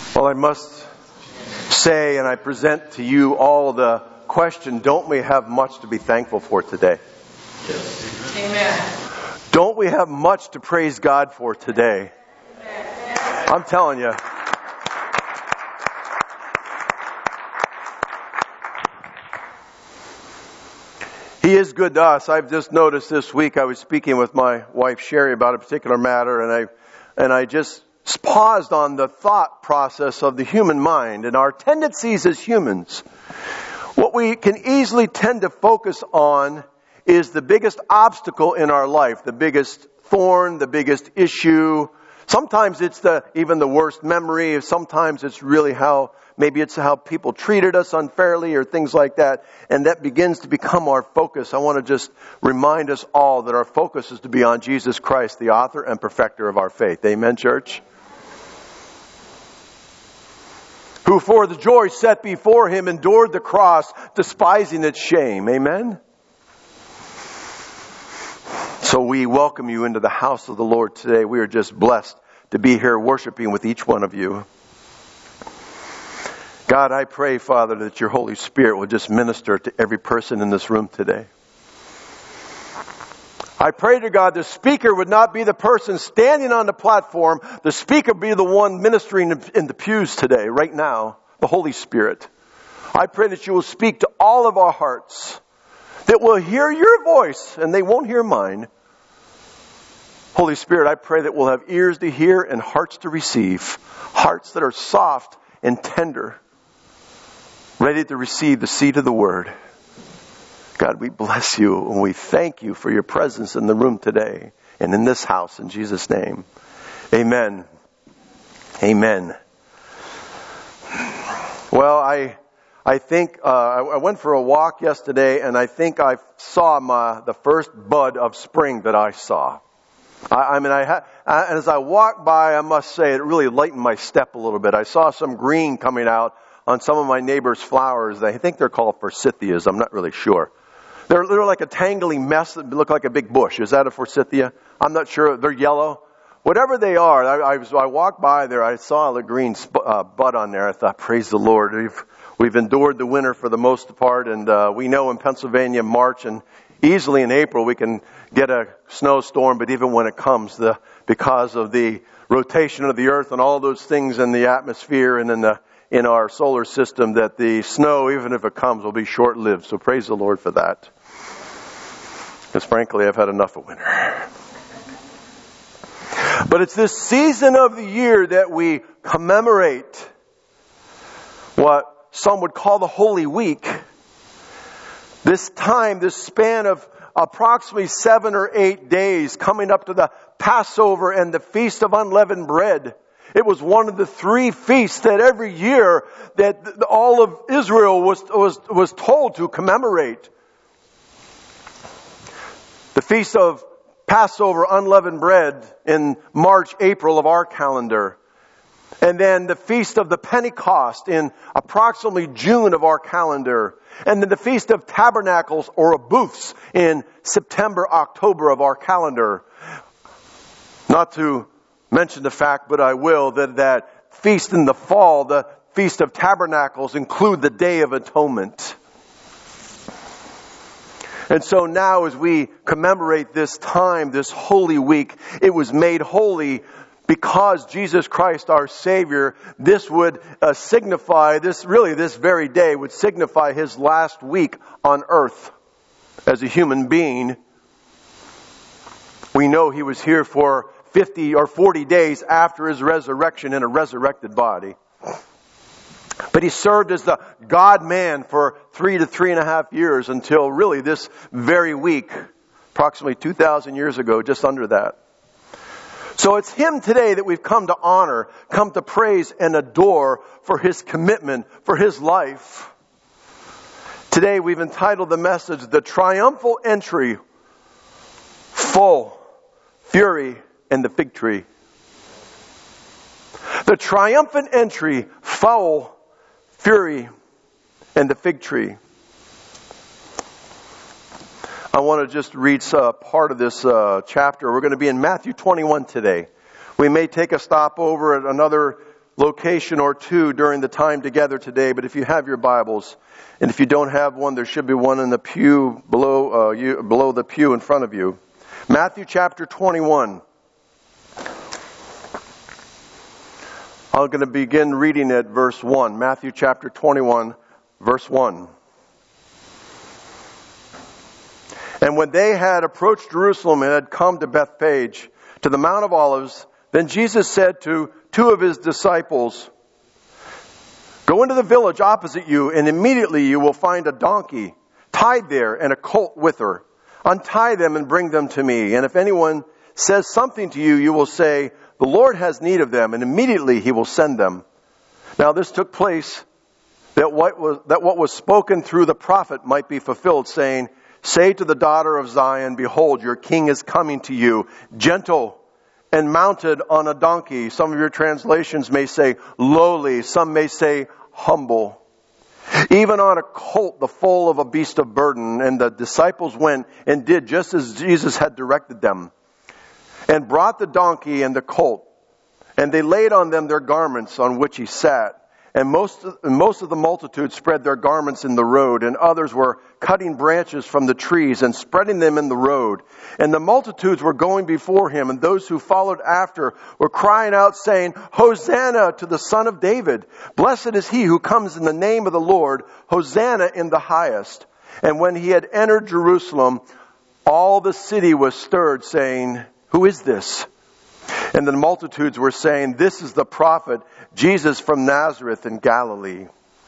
Well, I must say, and I present to you all the question, don't we have much to be thankful for today? Yes. Amen. Don't we have much to praise God for today? Amen. I'm telling you. He is good to us. I've just noticed this week, I was speaking with my wife Sherry about a particular matter, and I just paused on the thought process of the human mind and our tendencies as humans. What we can easily tend to focus on is the biggest obstacle in our life, the biggest thorn, the biggest issue. Sometimes it's even the worst memory. Sometimes it's really how people treated us unfairly or things like that. And that begins to become our focus. I want to just remind us all that our focus is to be on Jesus Christ, the author and perfecter of our faith. Amen, church? Who for the joy set before him endured the cross, despising its shame. Amen? So we welcome you into the house of the Lord today. We are just blessed to be here worshiping with each one of you. God, I pray, Father, that your Holy Spirit will just minister to every person in this room today. I pray to God the speaker would not be the person standing on the platform. The speaker be the one ministering in the pews today, right now, the Holy Spirit. I pray that you will speak to all of our hearts, that we'll hear your voice and they won't hear mine. Holy Spirit, I pray that we'll have ears to hear and hearts to receive, hearts that are soft and tender, ready to receive the seed of the word. God, we bless you and we thank you for your presence in the room today and in this house in Jesus' name. Amen. Amen. Well, I think I went for a walk yesterday and I think I saw the first bud of spring that I saw. And as I walked by, I must say it really lightened my step a little bit. I saw some green coming out on some of my neighbor's flowers. I think they're called forsythias. I'm not really sure. They're like a tangly mess that look like a big bush. Is that a forsythia? I'm not sure. They're yellow. Whatever they are, I walked by there. I saw the green bud on there. I thought, praise the Lord. We've endured the winter for the most part, and we know in Pennsylvania, March and easily in April we can get a snowstorm. But even when it comes, because of the rotation of the earth and all those things in the atmosphere and in our solar system, that the snow, even if it comes, will be short-lived. So praise the Lord for that. Because frankly, I've had enough of winter. But it's this season of the year that we commemorate what some would call the Holy Week. This time, this span of approximately 7 or 8 days coming up to the Passover and the Feast of Unleavened Bread. It was one of the 3 feasts that every year that all of Israel was told to commemorate. The Feast of Passover, Unleavened Bread in March, April of our calendar. And then the Feast of the Pentecost in approximately June of our calendar. And then the Feast of Tabernacles or of Booths in September, October of our calendar. Not to mention the fact, but I will, that feast in the fall, the Feast of Tabernacles, include the Day of Atonement. And so now as we commemorate this time, this Holy Week, it was made holy because Jesus Christ our Savior. This would signify, this very day would signify his last week on earth as a human being. We know he was here for 50 or 40 days after his resurrection in a resurrected body. But he served as the God-man for 3 to 3.5 years until really this very week, approximately 2,000 years ago, just under that. So it's him today that we've come to honor, come to praise and adore for his commitment, for his life. Today we've entitled the message, The Triumphal Entry, Full, Fury, and the Fig Tree. The triumphant entry, foul, fury, and the fig tree. I want to just read part of this chapter. We're going to be in Matthew 21 today. We may take a stop over at another location or two during the time together today, but if you have your Bibles, and if you don't have one, there should be one in the pew below the pew in front of you. Matthew chapter 21. I'm going to begin reading at verse 1. Matthew chapter 21, verse 1. And when they had approached Jerusalem and had come to Bethphage, to the Mount of Olives, then Jesus said to two of his disciples, "Go into the village opposite you, and immediately you will find a donkey tied there and a colt with her. Untie them and bring them to me. And if anyone says something to you, you will say, 'The Lord has need of them,' and immediately he will send them." Now this took place that what was spoken through the prophet might be fulfilled, saying, "Say to the daughter of Zion, behold, your king is coming to you, gentle and mounted on a donkey." Some of your translations may say lowly, some may say humble. "Even on a colt, the foal of a beast of burden." And the disciples went and did just as Jesus had directed them, and brought the donkey and the colt, and they laid on them their garments on which he sat. And most of the multitude spread their garments in the road, and others were cutting branches from the trees and spreading them in the road. And the multitudes were going before him, and those who followed after were crying out, saying, "Hosanna to the Son of David! Blessed is he who comes in the name of the Lord! Hosanna in the highest!" And when he had entered Jerusalem, all the city was stirred, saying, "Who is this?" And the multitudes were saying, "This is the prophet Jesus from Nazareth in Galilee."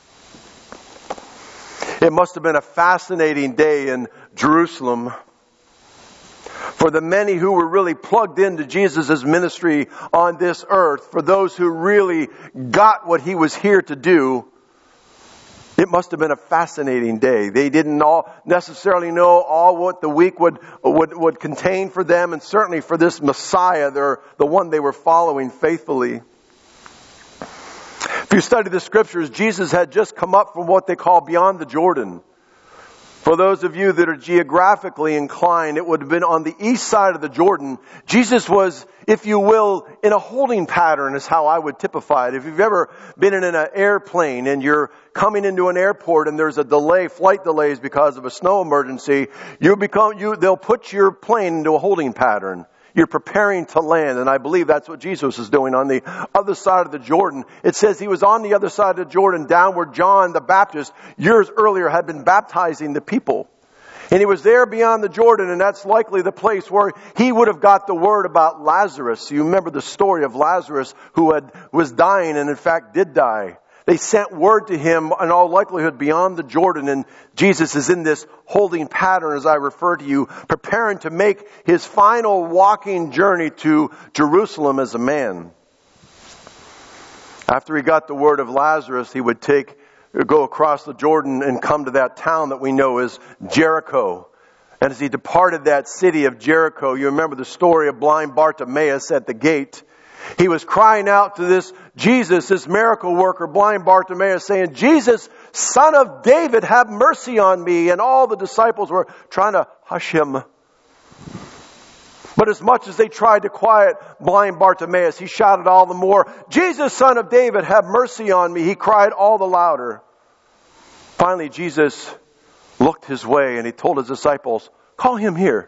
It must have been a fascinating day in Jerusalem for the many who were really plugged into Jesus' ministry on this earth, for those who really got what he was here to do. It must have been a fascinating day. They didn't all necessarily know all what the week would contain for them, and certainly for this Messiah, the one they were following faithfully. If you study the scriptures, Jesus had just come up from what they call beyond the Jordan. For those of you that are geographically inclined, it would have been on the east side of the Jordan. Jesus was, if you will, in a holding pattern is how I would typify it. If you've ever been in an airplane and you're coming into an airport and there's a delay, flight delays because of a snow emergency, they'll put your plane into a holding pattern. You're preparing to land, and I believe that's what Jesus is doing on the other side of the Jordan. It says he was on the other side of the Jordan, down where John the Baptist, years earlier, had been baptizing the people. And he was there beyond the Jordan, and that's likely the place where he would have got the word about Lazarus. You remember the story of Lazarus who was dying, and in fact did die. They sent word to him, in all likelihood, beyond the Jordan, and Jesus is in this holding pattern, as I refer to you, preparing to make his final walking journey to Jerusalem as a man. After he got the word of Lazarus, he would go across the Jordan and come to that town that we know as Jericho. And as he departed that city of Jericho, you remember the story of blind Bartimaeus at the gate. He was crying out to this Jesus, this miracle worker, blind Bartimaeus, saying, "Jesus, Son of David, have mercy on me." And all the disciples were trying to hush him. But as much as they tried to quiet blind Bartimaeus, he shouted all the more, "Jesus, Son of David, have mercy on me." He cried all the louder. Finally, Jesus looked his way and he told his disciples, "Call him here."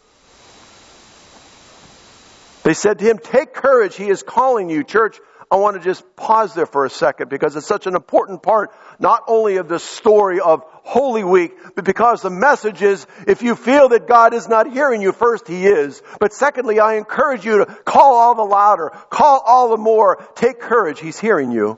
They said to him, "Take courage, he is calling you." Church, I want to just pause there for a second because it's such an important part, not only of the story of Holy Week, but because the message is, if you feel that God is not hearing you, first, he is. But secondly, I encourage you to call all the louder, call all the more, take courage, he's hearing you.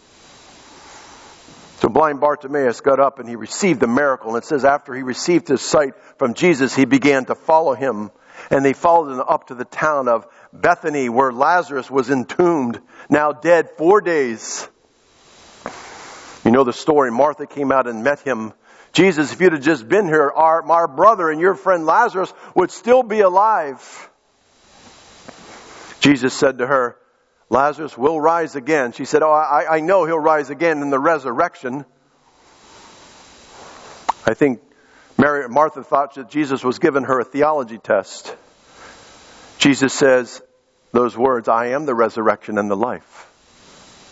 So blind Bartimaeus got up and he received the miracle. And it says after he received his sight from Jesus, he began to follow him. And they followed him up to the town of Bethany, where Lazarus was entombed, now dead 4 days. You know the story. Martha came out and met him. "Jesus, if you'd have just been here, our brother and your friend Lazarus would still be alive." Jesus said to her, "Lazarus will rise again." She said, "Oh, I know he'll rise again in the resurrection." I think Martha thought that Jesus was giving her a theology test. Jesus says those words, "I am the resurrection and the life."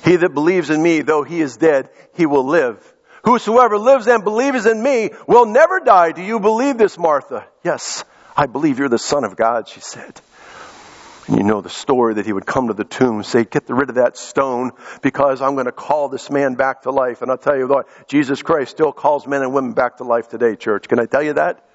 He that believes in me, though he is dead, he will live. Whosoever lives and believes in me will never die. Do you believe this, Martha? Yes, I believe you're the Son of God, she said. And you know the story that he would come to the tomb and say, get rid of that stone because I'm going to call this man back to life. And I'll tell you what, Jesus Christ still calls men and women back to life today, church. Can I tell you that?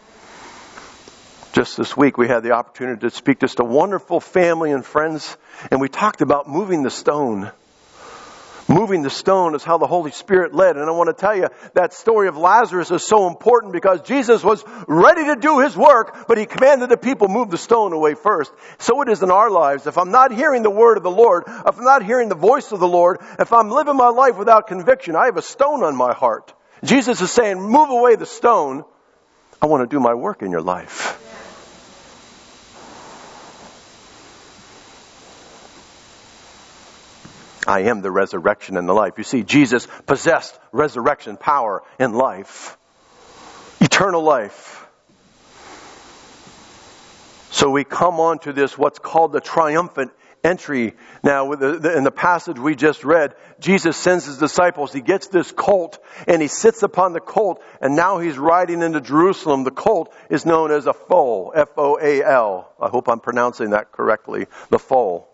Just this week we had the opportunity to speak to just a wonderful family and friends, and we talked about moving the stone. Moving the stone is how the Holy Spirit led. And I want to tell you, that story of Lazarus is so important because Jesus was ready to do His work, but He commanded the people move the stone away first. So it is in our lives. If I'm not hearing the word of the Lord, if I'm not hearing the voice of the Lord, if I'm living my life without conviction, I have a stone on my heart. Jesus is saying, move away the stone. I want to do my work in your life. I am the resurrection and the life. You see, Jesus possessed resurrection power in life. Eternal life. So we come on to this, what's called the triumphant entry. Now, in the passage we just read, Jesus sends His disciples. He gets this colt and He sits upon the colt, and now He's riding into Jerusalem. The colt is known as a foal, F-O-A-L. I hope I'm pronouncing that correctly. The foal.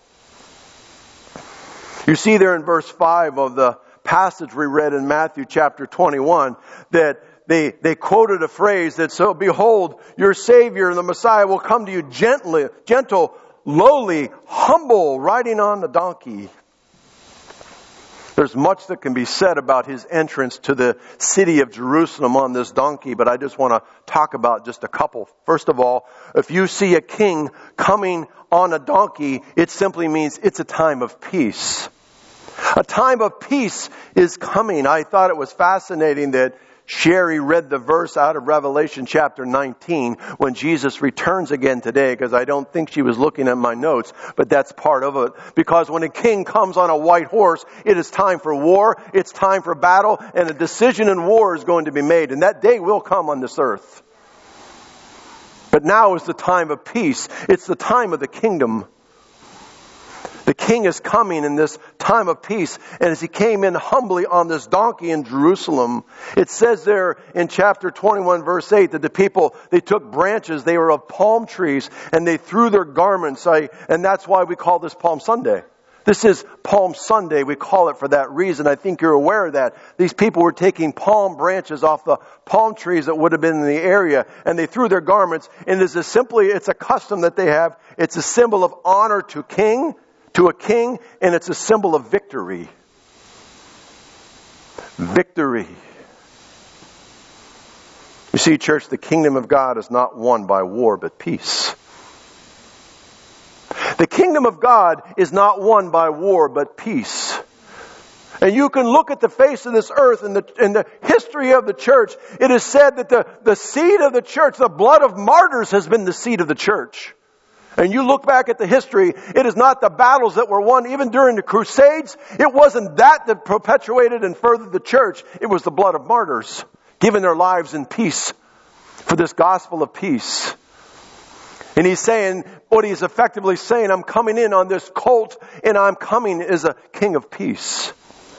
You see there in verse 5 of the passage we read in Matthew chapter 21 that they quoted a phrase that, so behold, your Savior, the Messiah, will come to you gentle, lowly, humble, riding on a donkey. There's much that can be said about His entrance to the city of Jerusalem on this donkey, but I just want to talk about just a couple. First of all, if you see a king coming on a donkey, it simply means it's a time of peace. A time of peace is coming. I thought it was fascinating that Sherry read the verse out of Revelation chapter 19 when Jesus returns again today, because I don't think she was looking at my notes, but that's part of it. Because when a king comes on a white horse, it is time for war, it's time for battle, and a decision in war is going to be made. And that day will come on this earth. But now is the time of peace. It's the time of the kingdom. The king is coming in this time of peace. And as He came in humbly on this donkey in Jerusalem, it says there in chapter 21 verse 8 that the people, they took branches, they were of palm trees, and they threw their garments. And that's why we call this Palm Sunday. This is Palm Sunday. We call it for that reason. I think you're aware of that. These people were taking palm branches off the palm trees that would have been in the area, and they threw their garments. And it's a custom that they have. It's a symbol of honor to a king, and it's a symbol of victory. Victory. You see, church, the kingdom of God is not won by war, but peace. The kingdom of God is not won by war, but peace. And you can look at the face of this earth in the history of the church. It is said that the seed of the church, the blood of martyrs, has been the seed of the church. And you look back at the history, it is not the battles that were won even during the Crusades. It wasn't that perpetuated and furthered the church. It was the blood of martyrs, giving their lives in peace for this gospel of peace. And He's saying, what He's effectively saying, I'm coming in on this colt, and I'm coming as a king of peace.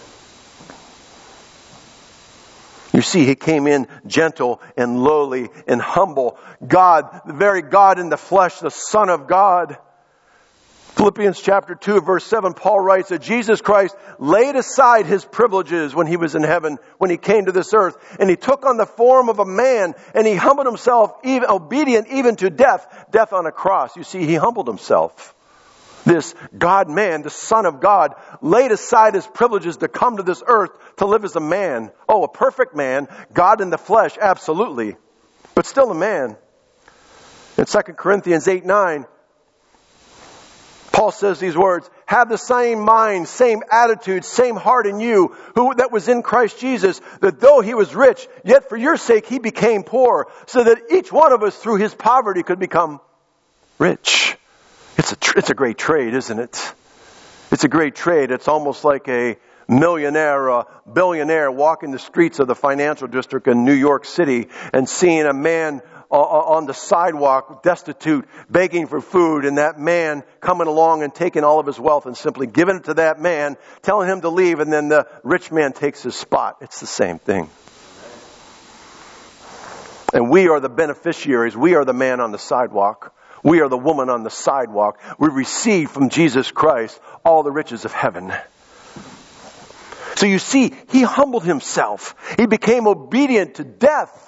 You see, He came in gentle and lowly and humble. God, the very God in the flesh, the Son of God. Philippians chapter 2, verse 7, Paul writes that Jesus Christ laid aside His privileges when He was in heaven, when He came to this earth, and He took on the form of a man, and He humbled Himself, obedient even to death on a cross. You see, He humbled Himself. This God-man, the Son of God, laid aside His privileges to come to this earth to live as a man. Oh, a perfect man, God in the flesh, absolutely, but still a man. In 2 Corinthians 8:9, Paul says these words, have the same mind, same attitude, same heart in you, that was in Christ Jesus, that though He was rich, yet for your sake He became poor, so that each one of us through His poverty could become rich. It's a great trade, isn't it? It's a great trade. It's almost like a millionaire or a billionaire walking the streets of the financial district in New York City and seeing a man on the sidewalk, destitute, begging for food, and that man coming along and taking all of his wealth and simply giving it to that man, telling him to leave, and then the rich man takes his spot. It's the same thing. And we are the beneficiaries. We are the man on the sidewalk. We are the woman on the sidewalk. We receive from Jesus Christ all the riches of heaven. So you see, he humbled himself. He became obedient to death.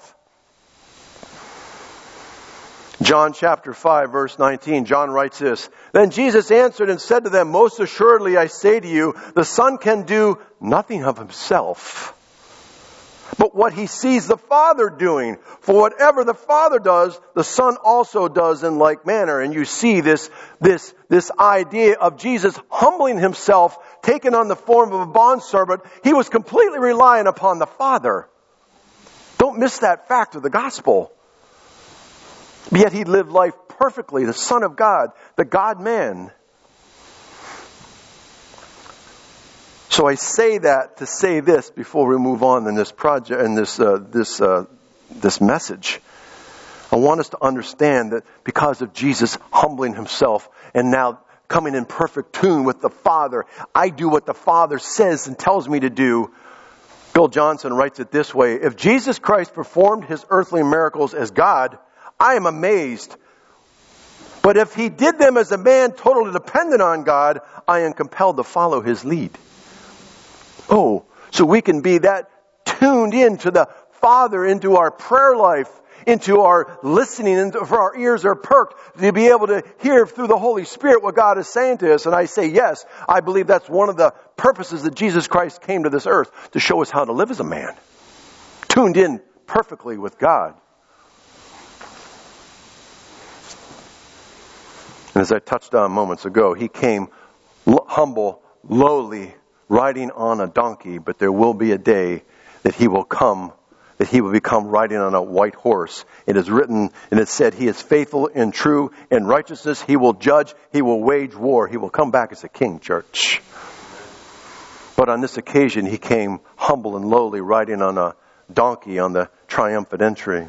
John chapter 5 verse 19, John writes this, "Then Jesus answered and said to them, Most assuredly I say to you, the Son can do nothing of himself, but what he sees the Father doing. For whatever the Father does, the Son also does in like manner." And you see this idea of Jesus humbling himself, taking on the form of a bondservant. He was completely relying upon the Father. Don't miss that fact of the gospel. Yet he lived life perfectly, the Son of God, the God-man. So I say that to say this before we move on in this project and this message. I want us to understand that because of Jesus humbling himself and now coming in perfect tune with the Father, I do what the Father says and tells me to do. Bill Johnson writes it this way, "If Jesus Christ performed his earthly miracles as God, I am amazed. But if he did them as a man totally dependent on God, I am compelled to follow his lead." Oh, so we can be that tuned into the Father, into our prayer life, into our listening, for our ears are perked to be able to hear through the Holy Spirit what God is saying to us. And I say, yes, I believe that's one of the purposes that Jesus Christ came to this earth, to show us how to live as a man. Tuned in perfectly with God. And as I touched on moments ago, he came humble, lowly, riding on a donkey, but there will be a day that he will become riding on a white horse. It is written, and it said, he is faithful and true in righteousness. He will judge. He will wage war. He will come back as a king, church. But on this occasion, he came humble and lowly, riding on a donkey on the triumphant entry.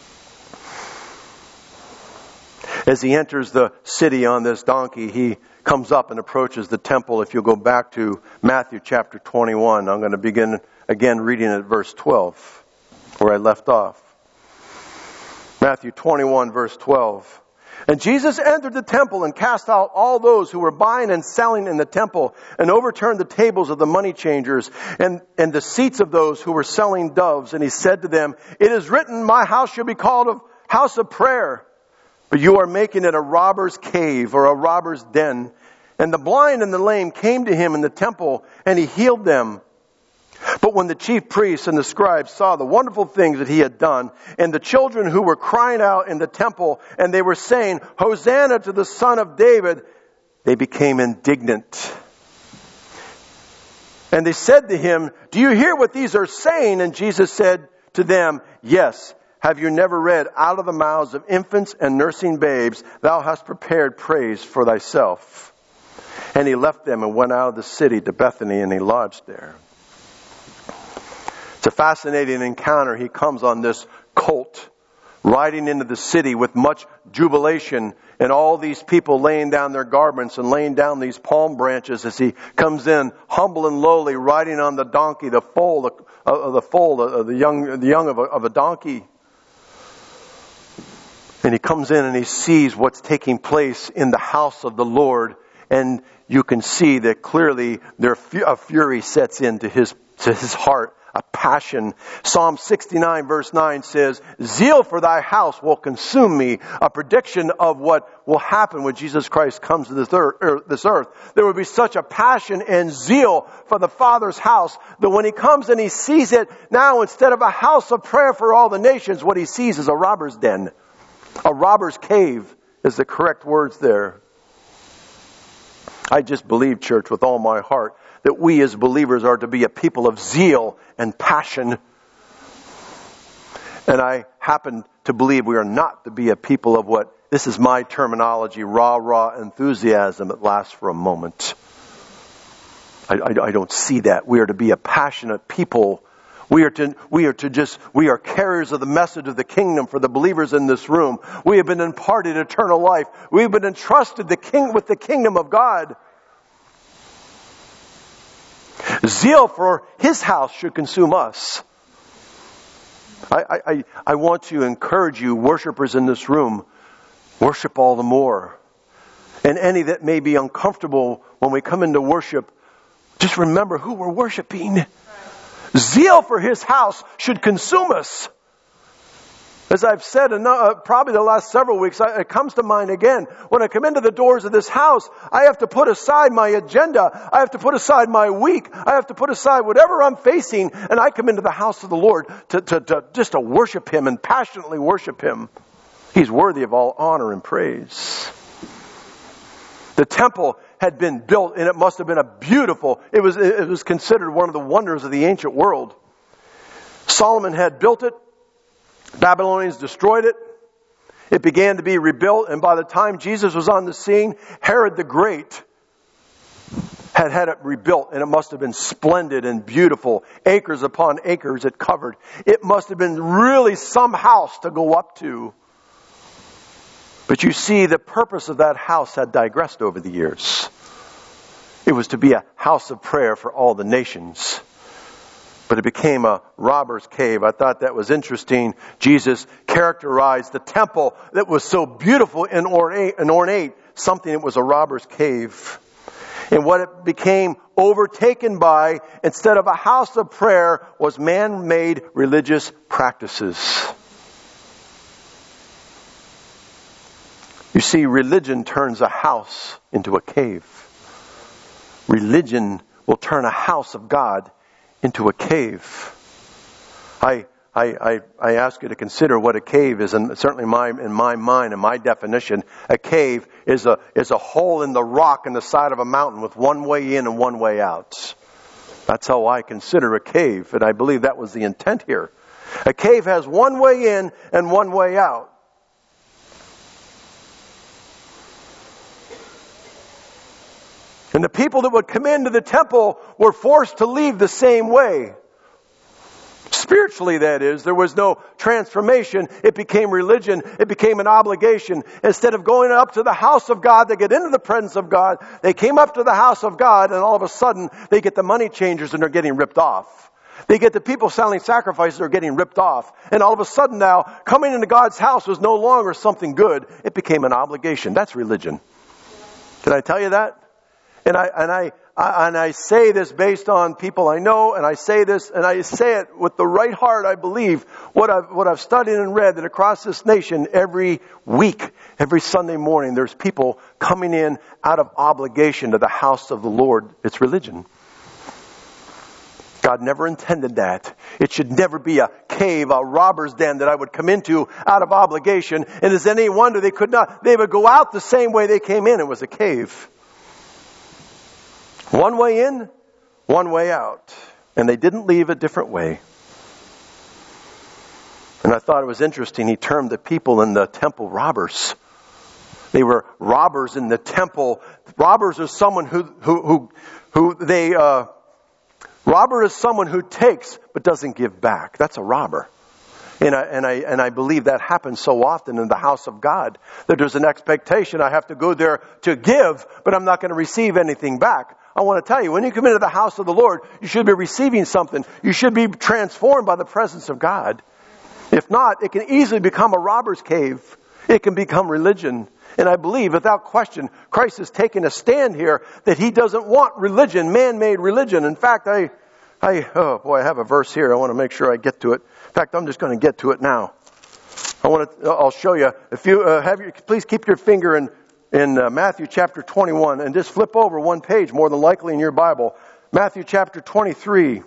As he enters the city on this donkey, he comes up and approaches the temple. If you'll go back to Matthew chapter 21, I'm going to begin again reading at verse 12, where I left off. Matthew 21, verse 12. "And Jesus entered the temple and cast out all those who were buying and selling in the temple, and overturned the tables of the money changers and the seats of those who were selling doves. And he said to them, It is written, my house shall be called a house of prayer, but you are making it a robber's cave," or a robber's den. "And the blind and the lame came to him in the temple, and he healed them. But when the chief priests and the scribes saw the wonderful things that he had done, and the children who were crying out in the temple, and they were saying, Hosanna to the Son of David, they became indignant. And they said to him, Do you hear what these are saying? And Jesus said to them, Yes. Have you never read, out of the mouths of infants and nursing babes, thou hast prepared praise for thyself? And he left them and went out of the city to Bethany, and he lodged there. It's a fascinating encounter. He comes on this colt, riding into the city with much jubilation, and all these people laying down their garments and laying down these palm branches as he comes in, humble and lowly, riding on the donkey, the foal of the young of a donkey. And he comes in and he sees what's taking place in the house of the Lord. And you can see that clearly a fury sets into his heart, a passion. Psalm 69 verse 9 says, Zeal for thy house will consume me. A prediction of what will happen when Jesus Christ comes to this earth. There will be such a passion and zeal for the Father's house that when he comes and he sees it now, instead of a house of prayer for all the nations, what he sees is a robber's den. A robber's cave is the correct words there. I just believe, church, with all my heart, that we as believers are to be a people of zeal and passion. And I happen to believe we are not to be a people of what, this is my terminology, rah-rah enthusiasm that lasts for a moment. I don't see that. We are to be a passionate people We are carriers of the message of the kingdom for the believers in this room. We have been imparted eternal life. We've been entrusted with the kingdom of God. Zeal for His house should consume us. I want to encourage you, worshipers in this room, worship all the more. And any that may be uncomfortable when we come into worship, just remember who we're worshiping. Zeal for His house should consume us. As I've said probably the last several weeks, it comes to mind again. When I come into the doors of this house, I have to put aside my agenda. I have to put aside my week. I have to put aside whatever I'm facing. And I come into the house of the Lord to worship Him and passionately worship Him. He's worthy of all honor and praise. The temple had been built, and it must have been it was considered one of the wonders of the ancient world. Solomon had built it. Babylonians destroyed it. It began to be rebuilt, and by the time Jesus was on the scene, Herod the Great had it rebuilt, and it must have been splendid and beautiful. Acres upon acres it covered. It must have been really some house to go up to. But you see, the purpose of that house had digressed over the years. It was to be a house of prayer for all the nations. But it became a robber's cave. I thought that was interesting. Jesus characterized the temple that was so beautiful and ornate, something that was a robber's cave. And what it became overtaken by, instead of a house of prayer, was man-made religious practices. You see, religion turns a house into a cave. Religion will turn a house of God into a cave. I ask you to consider what a cave is, and certainly in my mind and my definition, a cave is a hole in the rock in the side of a mountain with one way in and one way out. That's how I consider a cave, and I believe that was the intent here. A cave has one way in and one way out. And the people that would come into the temple were forced to leave the same way. Spiritually, that is. There was no transformation. It became religion. It became an obligation. Instead of going up to the house of God to get into the presence of God, they came up to the house of God, and all of a sudden they get the money changers and they're getting ripped off. They get the people selling sacrifices, they're getting ripped off. And all of a sudden now, coming into God's house was no longer something good. It became an obligation. That's religion. Did I tell you that? And I say this based on people I know, and I say this, and I say it with the right heart. I believe what I've studied and read, that across this nation every week, every Sunday morning, there's people coming in out of obligation to the house of the Lord. It's religion. God never intended that. It should never be a cave, a robber's den that I would come into out of obligation. And is any wonder they would go out the same way they came in. It was a cave. One way in, one way out. And they didn't leave a different way. And I thought it was interesting. He termed the people in the temple robbers. They were robbers in the temple. Robbers is someone robber is someone who takes but doesn't give back. That's a robber. And I believe that happens so often in the house of God, that there's an expectation I have to go there to give, but I'm not going to receive anything back. I want to tell you, when you come into the house of the Lord, you should be receiving something. You should be transformed by the presence of God. If not, it can easily become a robber's cave. It can become religion. And I believe, without question, Christ is taking a stand here that He doesn't want religion, man-made religion. In fact, I have a verse here. I want to make sure I get to it. In fact, I'm just going to get to it now. I'll show you. If you please keep your finger in Matthew chapter 21, and just flip over one page, more than likely in your Bible. Matthew chapter 23,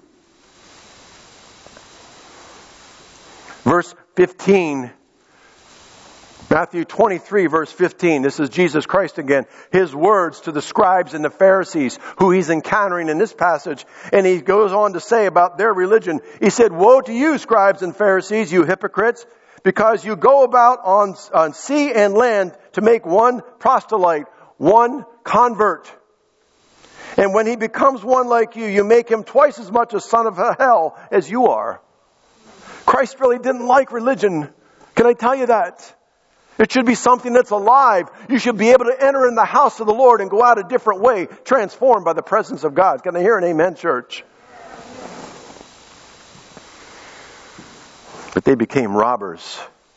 verse 15. Matthew 23, verse 15. This is Jesus Christ again. His words to the scribes and the Pharisees, who He's encountering in this passage. And He goes on to say about their religion. He said, "Woe to you, scribes and Pharisees, you hypocrites! Because you go about on sea and land to make one proselyte, one convert. And when he becomes one like you, you make him twice as much a son of hell as you are. Christ really didn't like religion. Can I tell you that? It should be something that's alive. You should be able to enter in the house of the Lord and go out a different way, transformed by the presence of God. Can I hear an amen, church? But they became robbers.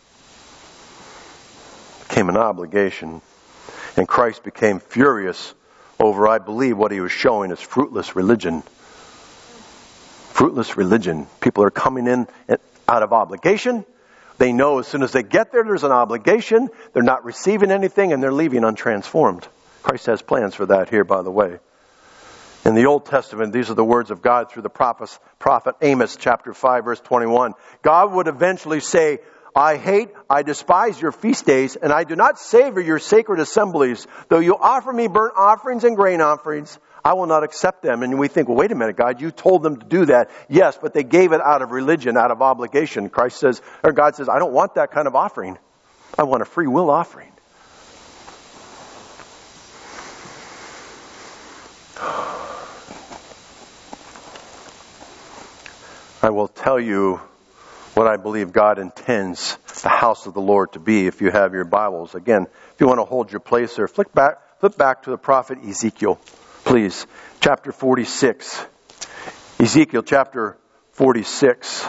Became an obligation. And Christ became furious over, I believe, what he was showing as fruitless religion. Fruitless religion. People are coming in out of obligation. They know as soon as they get there, there's an obligation. They're not receiving anything, and they're leaving untransformed. Christ has plans for that here, by the way. In the Old Testament, these are the words of God through the prophet Amos, chapter 5, verse 21. God would eventually say, I despise your feast days, and I do not savor your sacred assemblies. Though you offer me burnt offerings and grain offerings, I will not accept them. And we think, well, wait a minute, God, you told them to do that. Yes, but they gave it out of religion, out of obligation. God says, I don't want that kind of offering. I want a free will offering. I will tell you what I believe God intends the house of the Lord to be if you have your Bibles. Again, if you want to hold your place there, flip back to the prophet Ezekiel, please. Chapter 46. Ezekiel chapter 46.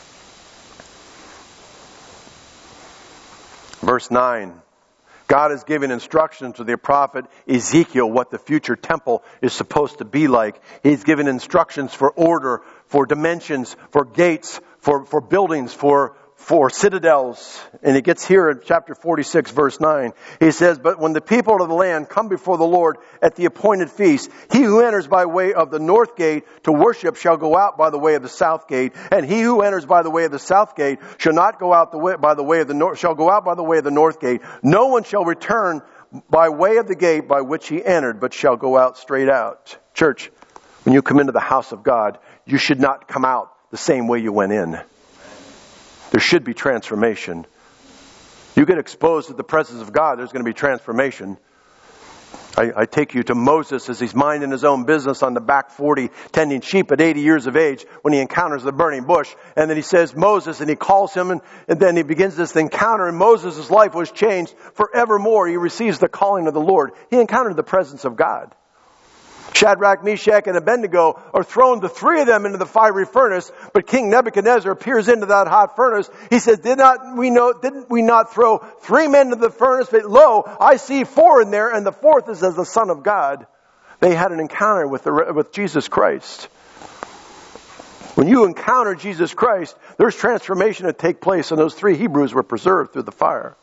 Verse 9. God is giving instructions to the prophet Ezekiel what the future temple is supposed to be like. He's given instructions for order, for dimensions, for gates, for buildings, for citadels. And it gets here in chapter 46, verse 9. He says, but when the people of the land come before the Lord at the appointed feast, he who enters by way of the north gate to worship shall go out by the way of the south gate. And he who enters by the way of the south gate shall not go out by the way of the north, shall go out by the way of the north gate. No one shall return by way of the gate by which he entered, but shall go out straight out. Church, when you come into the house of God, you should not come out the same way you went in. There should be transformation. You get exposed to the presence of God, there's going to be transformation. I take you to Moses as he's minding his own business on the back 40, tending sheep at 80 years of age when he encounters the burning bush. And then he says, Moses, and he calls him, and then he begins this encounter, and Moses' life was changed forevermore. He receives the calling of the Lord. He encountered the presence of God. Shadrach, Meshach, and Abednego are thrown, the three of them, into the fiery furnace. But King Nebuchadnezzar peers into that hot furnace. He says, didn't we not throw three men into the furnace? But lo, I see four in there, and the fourth is as the Son of God. They had an encounter with Jesus Christ. When you encounter Jesus Christ, there's transformation that takes place, and those three Hebrews were preserved through the fire.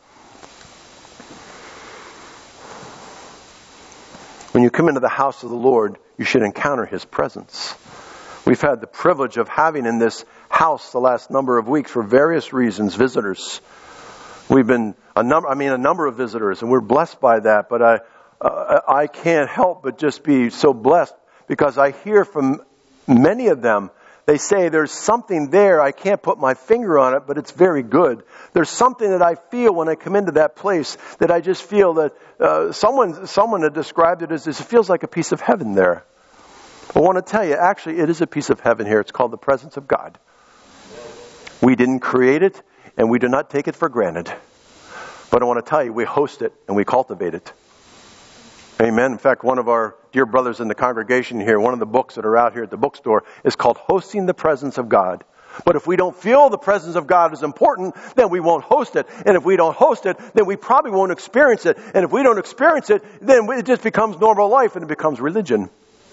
When you come into the house of the Lord, you should encounter His presence. We've had the privilege of having in this house the last number of weeks for various reasons, visitors. We've been a number of visitors, and we're blessed by that. But I can't help but just be so blessed because I hear from many of them. They say there's something there. I can't put my finger on it, but it's very good. There's something that I feel when I come into that place that I just feel that someone had described it as this. It feels like a piece of heaven there. I want to tell you, actually, it is a piece of heaven here. It's called the presence of God. We didn't create it, and we do not take it for granted. But I want to tell you, we host it and we cultivate it. Amen. In fact, one of our dear brothers in the congregation here, one of the books that are out here at the bookstore is called Hosting the Presence of God. But if we don't feel the presence of God is important, then we won't host it. And if we don't host it, then we probably won't experience it. And if we don't experience it, then it just becomes normal life and it becomes religion.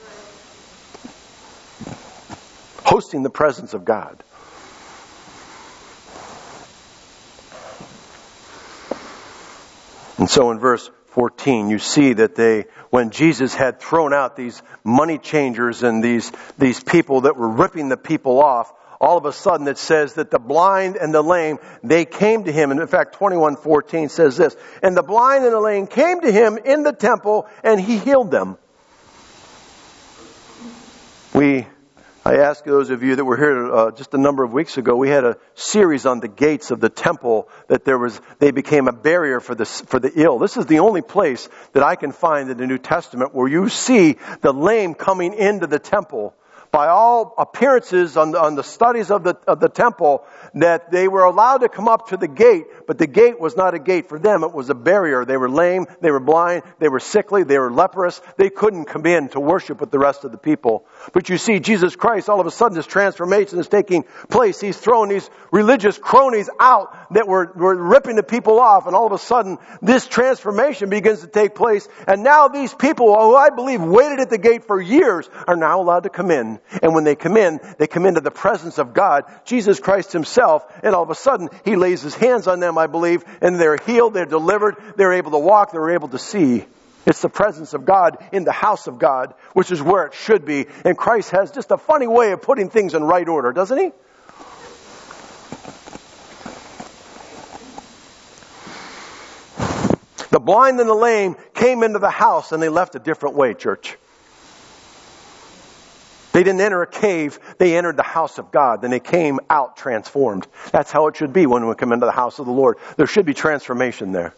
Hosting the presence of God. And so in verse 14, you see that when Jesus had thrown out these money changers and these people that were ripping the people off, all of a sudden it says that the blind and the lame, they came to him. And in fact, 21:14 says this, and the blind and the lame came to him in the temple and he healed them. I ask those of you that were here just a number of weeks ago, we had a series on the gates of the temple that they became a barrier for the ill. This is the only place that I can find in the New Testament where you see the lame coming into the temple. By all appearances on the studies of the temple, that they were allowed to come up to the gate, but the gate was not a gate for them. It was a barrier. They were lame, they were blind, they were sickly, they were leprous. They couldn't come in to worship with the rest of the people. But you see, Jesus Christ, all of a sudden this transformation is taking place. He's throwing these religious cronies out that were ripping the people off, and all of a sudden this transformation begins to take place. And now these people, who I believe waited at the gate for years, are now allowed to come in. And when they come into the presence of God, Jesus Christ himself, and all of a sudden he lays his hands on them, I believe, and they're healed, they're delivered, they're able to walk, they're able to see. It's the presence of God in the house of God, which is where it should be. And Christ has just a funny way of putting things in right order, doesn't he? The blind and the lame came into the house and they left a different way, church. They didn't enter a cave, they entered the house of God. Then they came out transformed. That's how it should be when we come into the house of the Lord. There should be transformation there.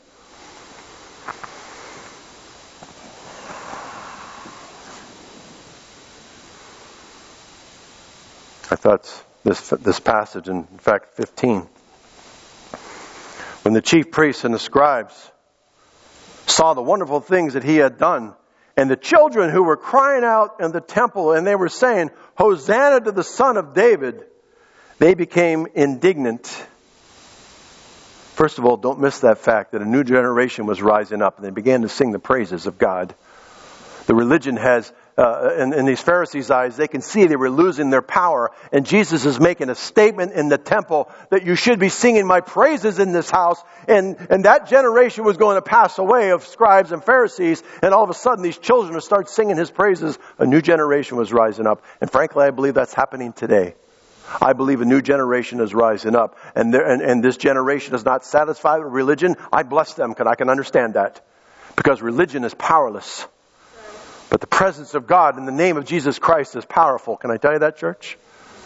I thought this passage, in fact 15. When the chief priests and the scribes saw the wonderful things that he had done, and the children who were crying out in the temple, and they were saying, Hosanna to the Son of David, they became indignant. First of all, don't miss that fact that a new generation was rising up, and they began to sing the praises of God. The religion has, in these Pharisees' eyes, they can see they were losing their power. And Jesus is making a statement in the temple that you should be singing my praises in this house. And that generation was going to pass away of scribes and Pharisees. And all of a sudden, these children would start singing his praises. A new generation was rising up. And frankly, I believe that's happening today. I believe a new generation is rising up. And this generation is not satisfied with religion. I bless them because I can understand that. Because religion is powerless. But the presence of God in the name of Jesus Christ is powerful. Can I tell you that, church?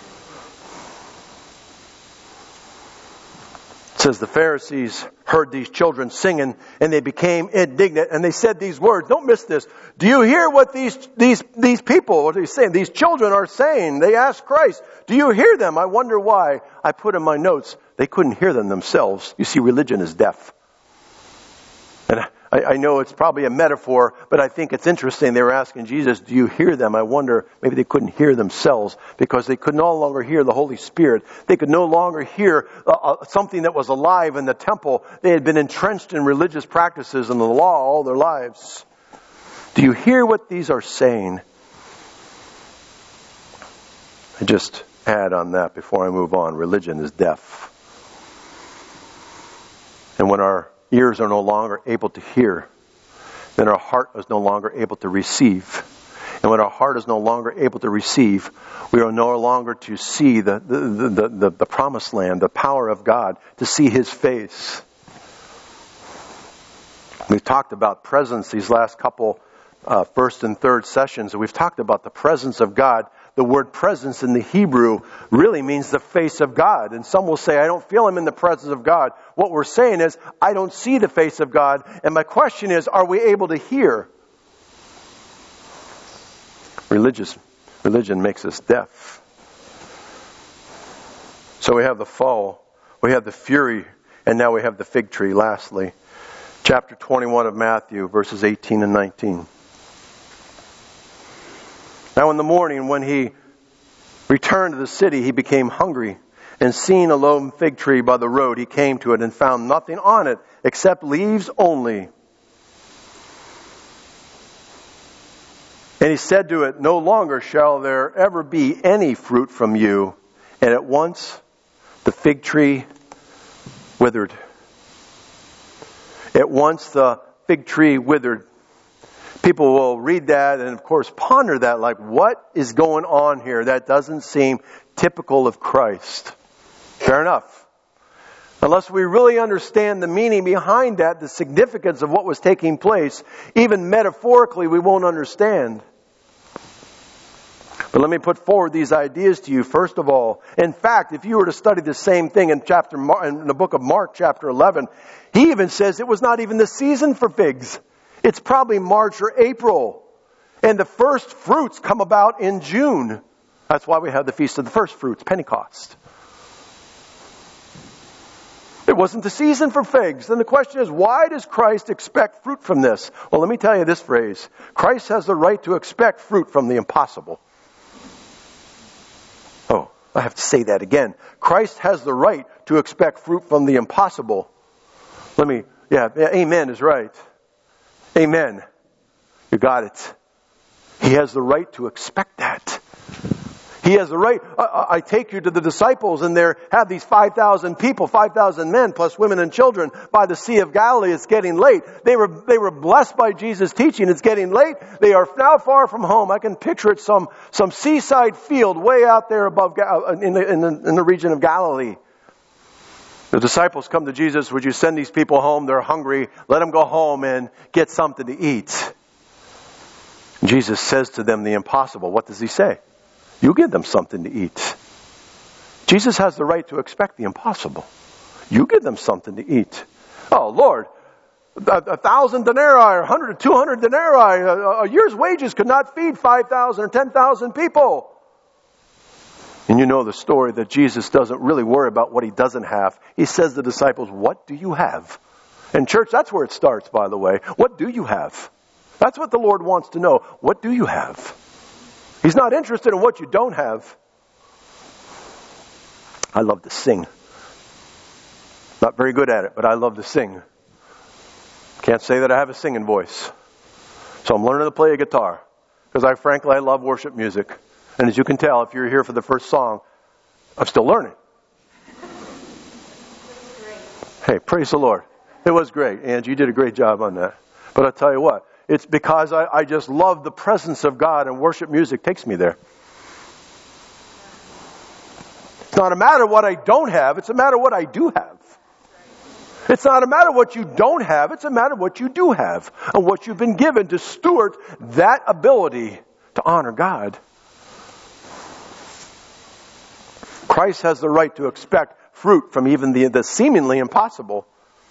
It says the Pharisees heard these children singing and they became indignant and they said these words. Don't miss this. Do you hear what these people, what are they saying? These children are saying. They asked Christ, do you hear them? I wonder why. I put in my notes, they couldn't hear them themselves. You see, religion is deaf. And I know it's probably a metaphor, but I think it's interesting. They were asking Jesus, do you hear them? I wonder, maybe they couldn't hear themselves because they could no longer hear the Holy Spirit. They could no longer hear something that was alive in the temple. They had been entrenched in religious practices and the law all their lives. Do you hear what these are saying? I just add on that before I move on. Religion is deaf. And when our ears are no longer able to hear, then our heart is no longer able to receive. And when our heart is no longer able to receive, we are no longer to see the promised land, the power of God, to see his face. We've talked about presence these last couple first and third sessions, and we've talked about the presence of God. The word presence in the Hebrew really means the face of God. And some will say, I don't feel him in the presence of God. What we're saying is, I don't see the face of God. And my question is, are we able to hear? Religion makes us deaf. So we have the fall, we have the fury, and now we have the fig tree. Lastly, chapter 21 of Matthew, verses 18 and 19. Now in the morning, when he returned to the city, he became hungry. And seeing a lone fig tree by the road, he came to it and found nothing on it except leaves only. And he said to it, no longer shall there ever be any fruit from you. And at once the fig tree withered. At once the fig tree withered. People will read that and, of course, ponder that like, what is going on here? That doesn't seem typical of Christ. Fair enough. Unless we really understand the meaning behind that, the significance of what was taking place, even metaphorically, we won't understand. But let me put forward these ideas to you. First of all, in fact, if you were to study the same thing in the book of Mark, chapter 11, he even says it was not even the season for figs. It's probably March or April. And the first fruits come about in June. That's why we have the Feast of the First Fruits, Pentecost. It wasn't the season for figs. Then the question is, why does Christ expect fruit from this? Well, let me tell you this phrase. Christ has the right to expect fruit from the impossible. Oh, I have to say that again. Christ has the right to expect fruit from the impossible. Amen is right. Amen. You got it. He has the right to expect that. He has the right. I take you to the disciples, and there have these 5,000 people, 5,000 men, plus women and children, by the Sea of Galilee. It's getting late. They were blessed by Jesus' teaching. It's getting late. They are now far from home. I can picture it, some seaside field way out there above in the region of Galilee. The disciples come to Jesus. Would you send these people home? They're hungry. Let them go home and get something to eat. Jesus says to them the impossible. What does he say? You give them something to eat. Jesus has the right to expect the impossible. You give them something to eat. Oh, Lord, 1,000 denarii, 100 to 200 denarii, a year's wages could not feed 5,000 or 10,000 people. And you know the story that Jesus doesn't really worry about what he doesn't have. He says to the disciples, what do you have? And church, that's where it starts, by the way. What do you have? That's what the Lord wants to know. What do you have? He's not interested in what you don't have. I love to sing. Not very good at it, but I love to sing. Can't say that I have a singing voice. So I'm learning to play a guitar. Because I love worship music. And as you can tell, if you're here for the first song, I'm still learning. Hey, praise the Lord. It was great. Angie, you did a great job on that. But I'll tell you what. It's because I just love the presence of God, and worship music takes me there. It's not a matter of what I don't have. It's a matter of what I do have. It's not a matter of what you don't have. It's a matter of what you do have and what you've been given to steward that ability to honor God. Christ has the right to expect fruit from even the seemingly impossible.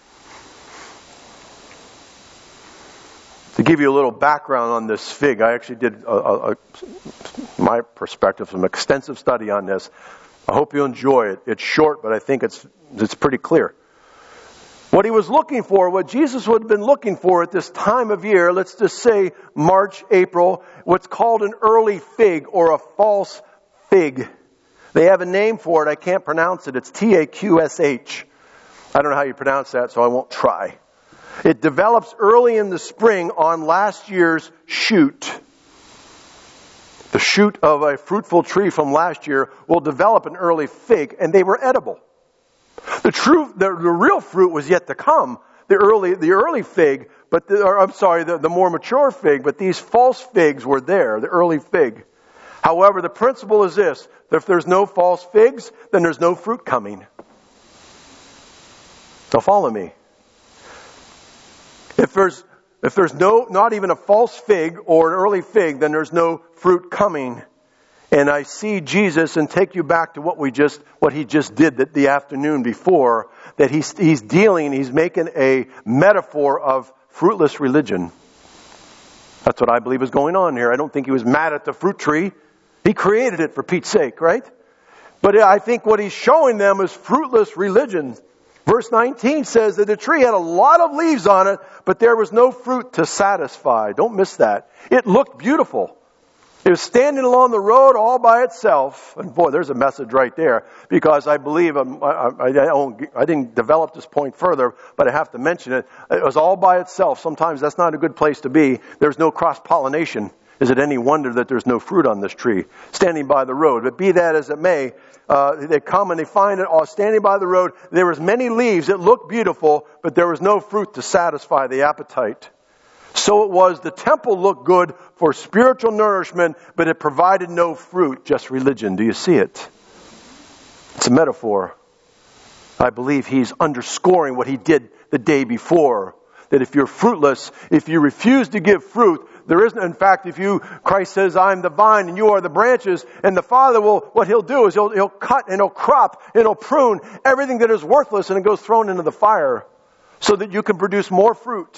To give you a little background on this fig, I actually did my perspective, some extensive study on this. I hope you enjoy it. It's short, but I think it's pretty clear. What he was looking for, what Jesus would have been looking for at this time of year, let's just say March, April, what's called an early fig or a false fig. They have a name for it. I can't pronounce it. It's Taqsh. I don't know how you pronounce that, so I won't try. It develops early in the spring on last year's shoot. The shoot of a fruitful tree from last year will develop an early fig, and they were edible. The real fruit was yet to come. The early fig, the more mature fig, but these false figs were there, the early fig. However, the principle is this: if there's no false figs, then there's no fruit coming. So follow me. If there's not even a false fig or an early fig, then there's no fruit coming. And I see Jesus, and take you back to what he just did the afternoon before, that he's making a metaphor of fruitless religion. That's what I believe is going on here. I don't think he was mad at the fruit tree. He created it for Pete's sake, right? But I think what he's showing them is fruitless religion. Verse 19 says that the tree had a lot of leaves on it, but there was no fruit to satisfy. Don't miss that. It looked beautiful. It was standing along the road all by itself. And boy, there's a message right there. Because I believe, I didn't develop this point further, but I have to mention it. It was all by itself. Sometimes that's not a good place to be. There's no cross-pollination. Is it any wonder that there's no fruit on this tree standing by the road? But be that as it may, they come and they find it all standing by the road. There was many leaves. It looked beautiful, but there was no fruit to satisfy the appetite. So it was, the temple looked good for spiritual nourishment, but it provided no fruit, just religion. Do you see it? It's a metaphor. I believe he's underscoring what he did the day before. That if you're fruitless, if you refuse to give fruit, There isn't, in fact, Christ says, I'm the vine and you are the branches, and the Father what He'll do is He'll cut and He'll crop and He'll prune everything that is worthless, and it goes thrown into the fire so that you can produce more fruit.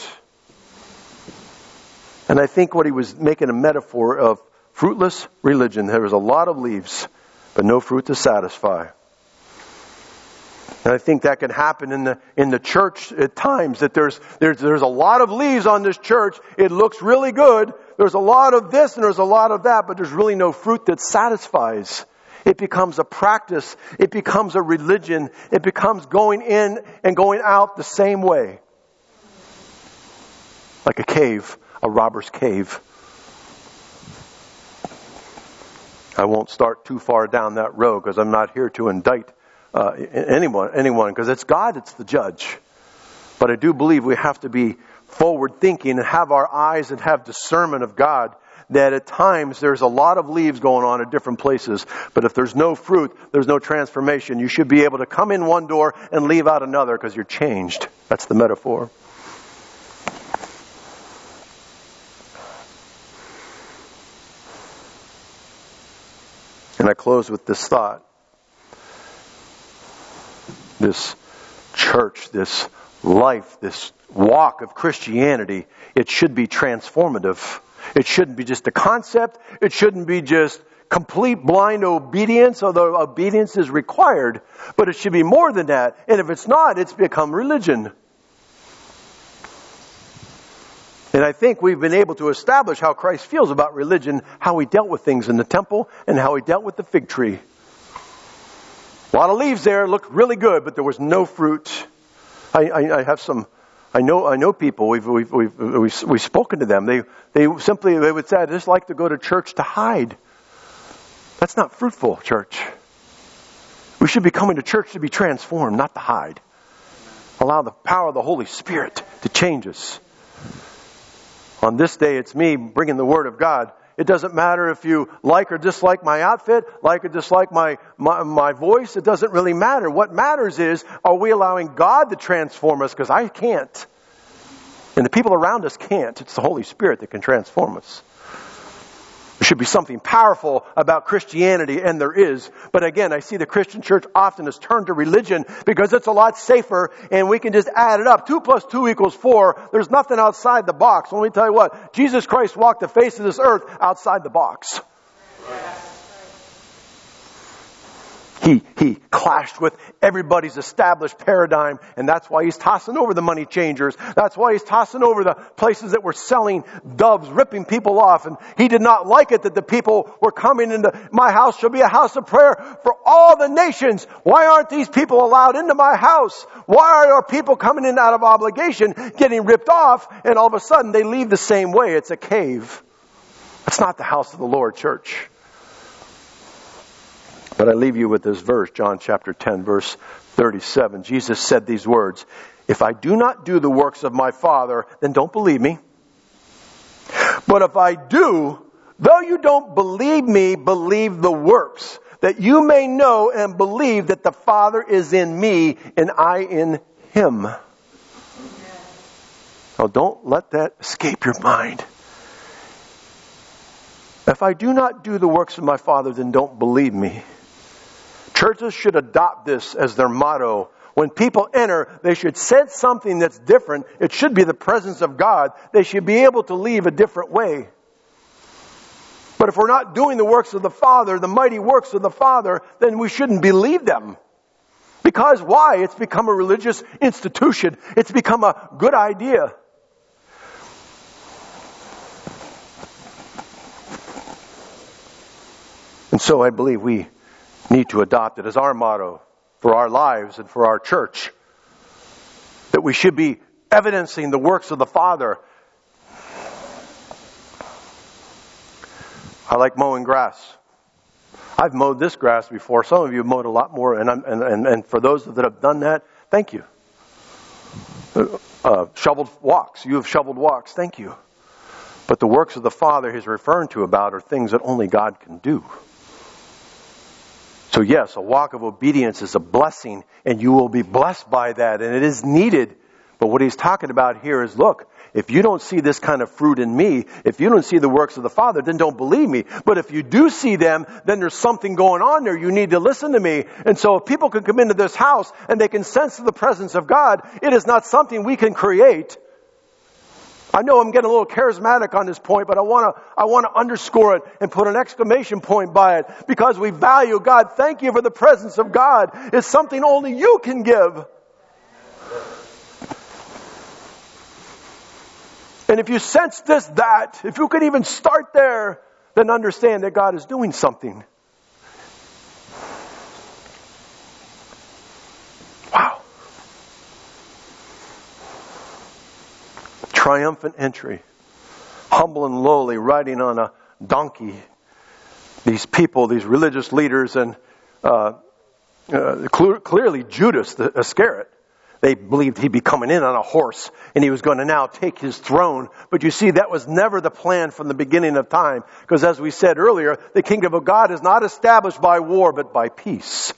And I think what He was making a metaphor of fruitless religion. There was a lot of leaves, but no fruit to satisfy. And I think that can happen in the church at times, that there's a lot of leaves on this church. It looks really good. There's a lot of this and there's a lot of that, but there's really no fruit that satisfies. It becomes a practice. It becomes a religion. It becomes going in and going out the same way. Like a cave, a robber's cave. I won't start too far down that road because I'm not here to indict anyone, because it's God that's the judge. But I do believe we have to be forward thinking and have our eyes and have discernment of God, that at times there's a lot of leaves going on at different places, but if there's no fruit, there's no transformation. You should be able to come in one door and leave out another because you're changed. That's the metaphor. And I close with this thought. This church, this life, this walk of Christianity, it should be transformative. It shouldn't be just a concept. It shouldn't be just complete blind obedience, although obedience is required. But it should be more than that. And if it's not, it's become religion. And I think we've been able to establish how Christ feels about religion, how He dealt with things in the temple, and how He dealt with the fig tree. A lot of leaves there, looked really good, but there was no fruit. I know people. We've spoken to them. They would say, "I just like to go to church to hide." That's not fruitful, church. We should be coming to church to be transformed, not to hide. Allow the power of the Holy Spirit to change us. On this day, it's me bringing the Word of God. It doesn't matter if you like or dislike my outfit, like or dislike my voice. It doesn't really matter. What matters is, are we allowing God to transform us? Because I can't. And the people around us can't. It's the Holy Spirit that can transform us. There should be something powerful about Christianity, and there is. But again, I see the Christian church often has turned to religion because it's a lot safer, and we can just add it up. 2 + 2 = 4. There's nothing outside the box. Let me tell you what. Jesus Christ walked the face of this earth outside the box. He clashed with everybody's established paradigm, and that's why He's tossing over the money changers. That's why He's tossing over the places that were selling doves, ripping people off. And He did not like it that the people were coming into my house shall be a house of prayer for all the nations. Why aren't these people allowed into my house? Why are people coming in out of obligation, getting ripped off, and all of a sudden they leave the same way? It's a cave. It's not the house of the Lord, church. But I leave you with this verse, John chapter 10, verse 37. Jesus said these words, "If I do not do the works of my Father, then don't believe me. But if I do, though you don't believe me, believe the works, that you may know and believe that the Father is in me and I in Him." Now don't let that escape your mind. If I do not do the works of my Father, then don't believe me. Churches should adopt this as their motto. When people enter, they should sense something that's different. It should be the presence of God. They should be able to leave a different way. But if we're not doing the works of the Father, the mighty works of the Father, then we shouldn't believe them. Because why? It's become a religious institution. It's become a good idea. And so I believe we need to adopt it as our motto for our lives and for our church. That we should be evidencing the works of the Father. I like mowing grass. I've mowed this grass before. Some of you have mowed a lot more, and for those that have done that, thank you. Shoveled walks. You have shoveled walks. Thank you. But the works of the Father He's referring to about are things that only God can do. So yes, a walk of obedience is a blessing, and you will be blessed by that, and it is needed. But what he's talking about here is, look, if you don't see this kind of fruit in me, if you don't see the works of the Father, then don't believe me. But if you do see them, then there's something going on there. You need to listen to me. And so if people can come into this house and they can sense the presence of God, it is not something we can create. I know I'm getting a little charismatic on this point, but I want to underscore it and put an exclamation point by it, because we value God. Thank you for the presence of God. It's something only you can give. And if you sense this, that, if you can even start there, then understand that God is doing something. Wow. Triumphant entry. Humble and lowly, riding on a donkey. These people, these religious leaders, and clearly Judas Iscariot. They believed he'd be coming in on a horse and he was going to now take his throne. But you see, that was never the plan from the beginning of time. Because as we said earlier, the kingdom of God is not established by war, but by peace.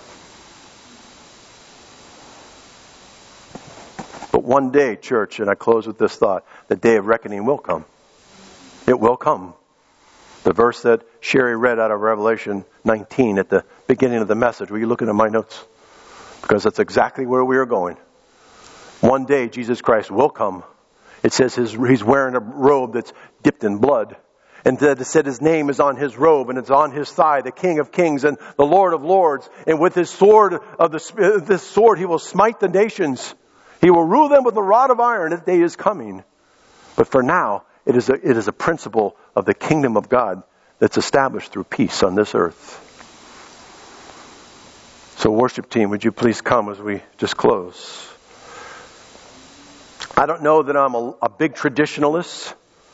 But one day, church, and I close with this thought, the day of reckoning will come. It will come. The verse that Sherry read out of Revelation 19 at the beginning of the message. Were you looking at my notes? Because that's exactly where we are going. One day, Jesus Christ will come. It says he's wearing a robe that's dipped in blood. And it said his name is on his robe and it's on his thigh, the King of Kings and the Lord of Lords. And with his sword this sword, he will smite the nations. He will rule them with a rod of iron. That day is coming. But for now, it is a principle of the kingdom of God that's established through peace on this earth. So worship team, would you please come as we just close? I don't know that I'm a big traditionalist,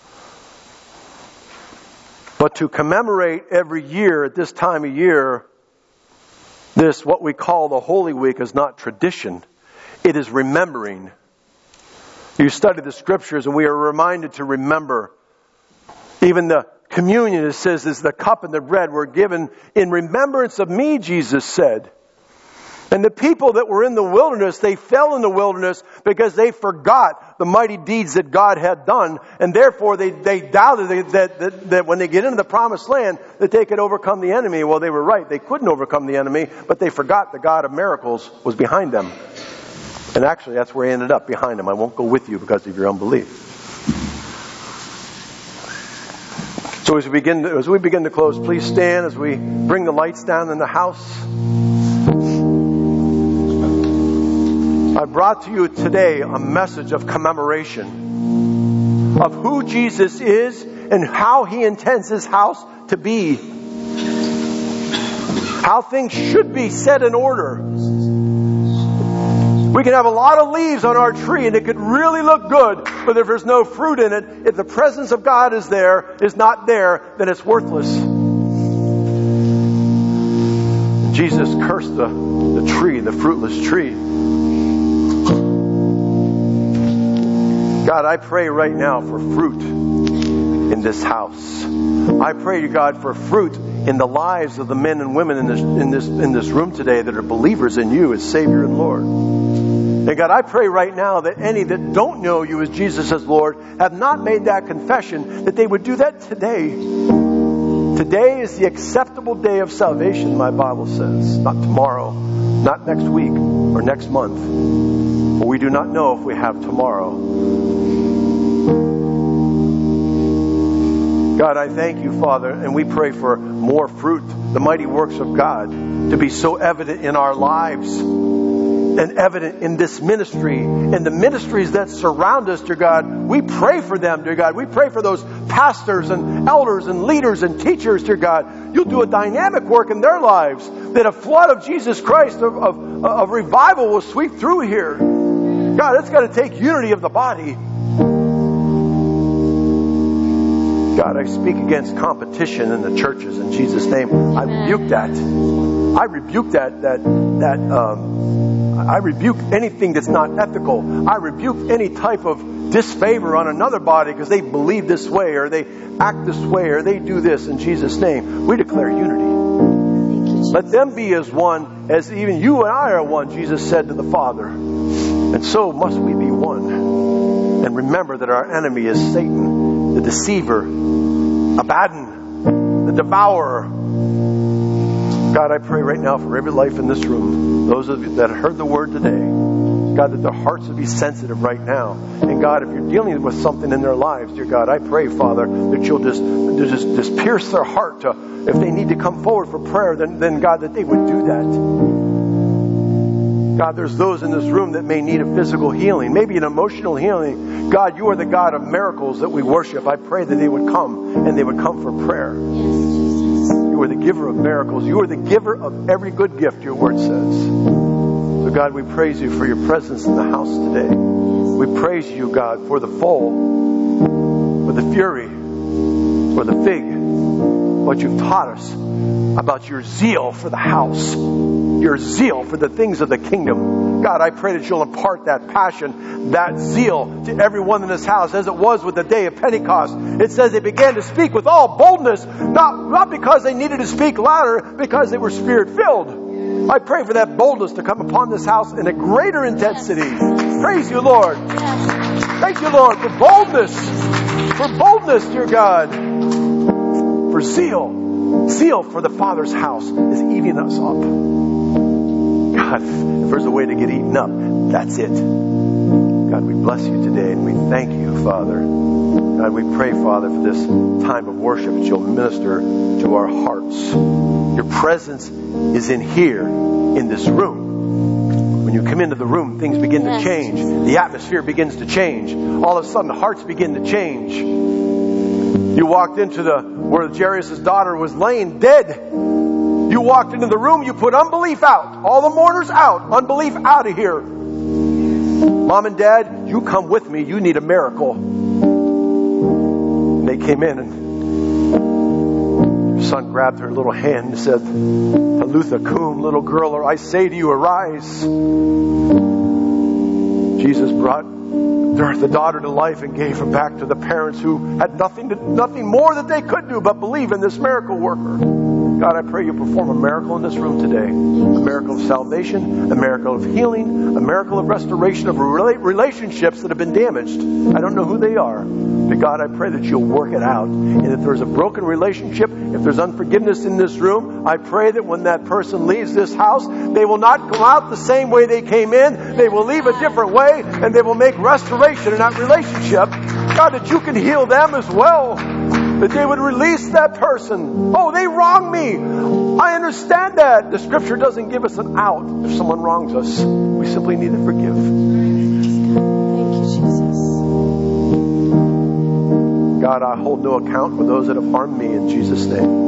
but to commemorate every year at this time of year, this what we call the Holy Week is not tradition. It is remembering. You study the scriptures and we are reminded to remember. Even the communion, it says, is the cup and the bread were given in remembrance of me, Jesus said. And the people that were in the wilderness, they fell in the wilderness because they forgot the mighty deeds that God had done. And therefore they doubted that when they get into the promised land, that they could overcome the enemy. Well, they were right. They couldn't overcome the enemy, but they forgot the God of miracles was behind them. And actually, that's where he ended up, behind them. I won't go with you because of your unbelief. So as we begin to close, please stand as we bring the lights down in the house. I brought to you today a message of commemoration of who Jesus is and how he intends his house to be. How things should be set in order. We can have a lot of leaves on our tree and it could really look good, but if there's no fruit in it, if the presence of God is not there, then it's worthless. Jesus cursed the tree, the fruitless tree. God, I pray right now for fruit in this house. I pray to God for fruit in the lives of the men and women in this room today that are believers in you as Savior and Lord. And God, I pray right now that any that don't know you as Jesus as Lord, have not made that confession, that they would do that today. Today is the acceptable day of salvation, my Bible says. Not tomorrow, not next week or next month. For we do not know if we have tomorrow. God, I thank you, Father, and we pray for more fruit, the mighty works of God, to be so evident in our lives and evident in this ministry and the ministries that surround us, dear God. We pray for them, dear God. We pray for those pastors and elders and leaders and teachers, dear God. You'll do a dynamic work in their lives, that a flood of Jesus Christ, of revival will sweep through here. God, it's got to take unity of the body. God, I speak against competition in the churches in Jesus' name. I rebuke that. I rebuke I rebuke anything that's not ethical. I rebuke any type of disfavor on another body because they believe this way or they act this way or they do this. In Jesus' name, we declare unity. Let them be as one as even you and I are one, Jesus said to the Father. And so must we be one. And remember that our enemy is Satan, the deceiver, Abaddon, the devourer. God, I pray right now for every life in this room, those of you that heard the word today, God, that their hearts would be sensitive right now. And God, if you're dealing with something in their lives, dear God, I pray, Father, that you'll just pierce their heart to, if they need to come forward for prayer, then God, that they would do that. God, there's those in this room that may need a physical healing, maybe an emotional healing. God, you are the God of miracles that we worship. I pray that they would come, and they would come for prayer. You are the giver of miracles. You are the giver of every good gift, your word says. So God, we praise you for your presence in the house today. We praise you, God, for the foal, for the fury, for the fig, what you've taught us about your zeal for the house, your zeal for the things of the kingdom. God, I pray that you'll impart that passion, that zeal to everyone in this house, as it was with the day of Pentecost. It says they began to speak with all boldness, not because they needed to speak louder, because they were Spirit-filled. I pray for that boldness to come upon this house in a greater intensity. Praise you, Lord. Thank you, Lord, for boldness. For boldness, dear God. For zeal. Zeal for the Father's house is eating us up. God, if there's a way to get eaten up, that's it. God, we bless you today and we thank you, Father. God, we pray, Father, for this time of worship that you'll minister to our hearts. Your presence is in here, in this room. When you come into the room, things begin to change. The atmosphere begins to change. All of a sudden, hearts begin to change. You walked into where Jairus' daughter was laying dead. You walked into the room, you put unbelief out. All the mourners out. Unbelief out of here. Mom and Dad, you come with me. You need a miracle. And they came in, and your son grabbed her little hand and said, Talitha cum, little girl, or I say to you, arise. Jesus brought the daughter to life and gave her back to the parents who had nothing more that they could do but believe in this miracle worker. God, I pray you perform a miracle in this room today. A miracle of salvation, a miracle of healing, a miracle of restoration of relationships that have been damaged. I don't know who they are. But God, I pray that you'll work it out. And if there's a broken relationship, if there's unforgiveness in this room, I pray that when that person leaves this house, they will not go out the same way they came in. They will leave a different way, and they will make restoration in that relationship. God, that you can heal them as well. That they would release that person. Oh, they wronged me. I understand that. The Scripture doesn't give us an out if someone wrongs us. We simply need to forgive. Thank you, Jesus. God, I hold no account for those that have harmed me in Jesus'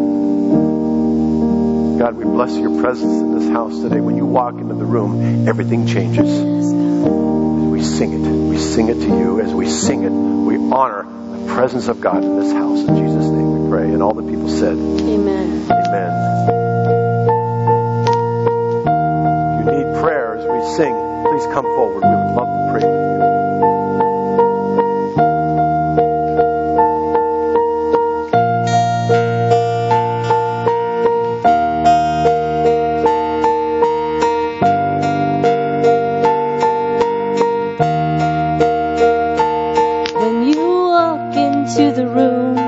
name. God, we bless your presence in this house today. When you walk into the room, everything changes. We sing it. We sing it to you. As we sing it, we honor the presence of God in this house. In Jesus' name we pray. And all the people said, Amen. Amen. If you need prayer as we sing, please come forward. We would love to pray with you. When you walk into the room,